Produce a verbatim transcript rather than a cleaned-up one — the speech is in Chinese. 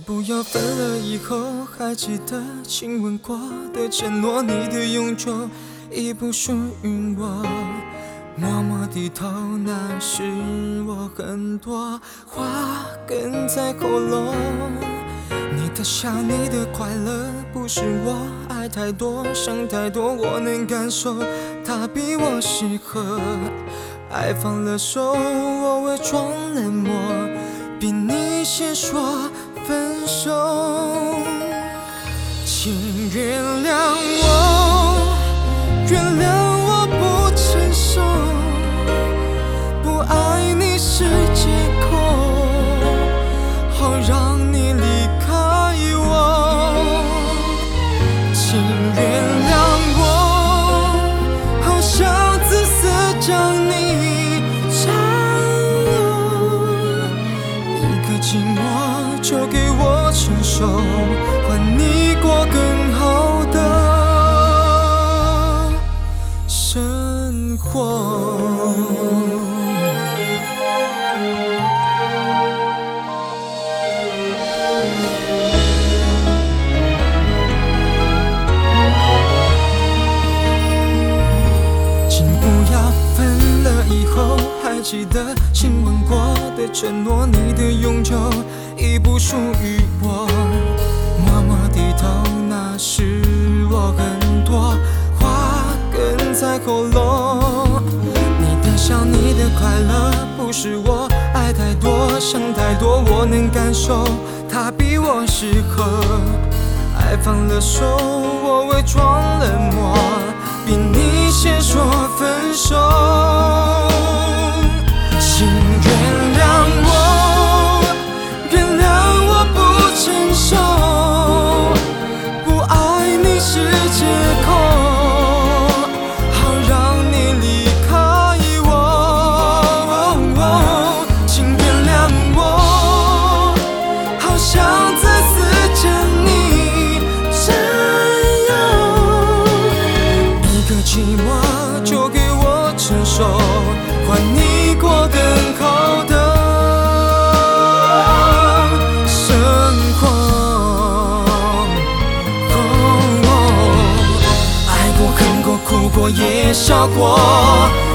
不要分了以后还记得亲吻过的承诺，你的永久已不属于我。默默低头，那是我很多话哽在喉咙。你的笑，你的快乐，不是我爱太多，想太多，我能感受，它比我适合。爱放了手，我伪装冷漠，比你先说分手。请原谅我，原谅我不成熟，不爱你是借口，好让你离开我。请原谅我，好想自私将你占有，一个寂寞就给我承受，换你过更好的生活。请不要分了以后还记得亲吻过的承诺，你的永久已不属于我。默默低头，那是我很多话哽在喉咙。你的笑，你的快乐，不是我爱太多，想太多，我能感受，它比我适合。爱放了手，我伪装冷漠，比你先说分手。请原谅我，原谅我不成熟，不爱你是借口，好让你离开我。请原谅我，好想自私将你占有，一个寂寞就给我承受，换你过更好的生活。爱过，恨过，哭过，也笑过。